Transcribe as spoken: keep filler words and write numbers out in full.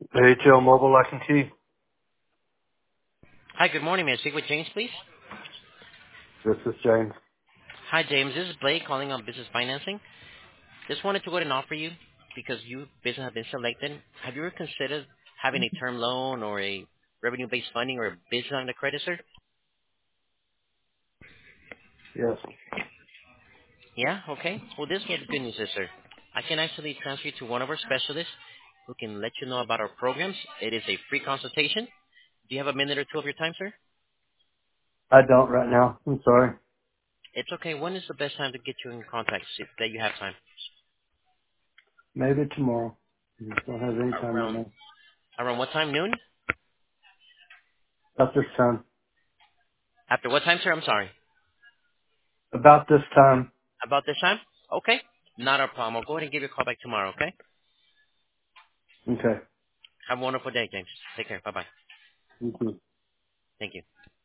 A H L Mobile Lock and Key. Hi, good morning. May I speak with James, please? This is James. Hi, James. This is Blake calling on business financing. Just wanted to go ahead and offer you, because you business have been selected. Have you ever considered having a term loan or a revenue-based funding or a business line of credit, sir? Yes. Yeah? Okay. Well, this is good news, sir. I can actually transfer you to one of our specialists who can let you know about our programs. It is a free consultation. Do you have a minute or two of your time, sir? I don't right now. I'm sorry. It's okay. When is the best time to get you in contact so that you have time? Maybe tomorrow. I don't have any time right Around, now. around what time? Noon? About this time. After what time, sir? I'm sorry. About this time. About this time? Okay. Not a problem. I'll go ahead and give you a call back tomorrow, okay? Okay. Have a wonderful day, James. Take care. Bye-bye. Thank you. Thank you.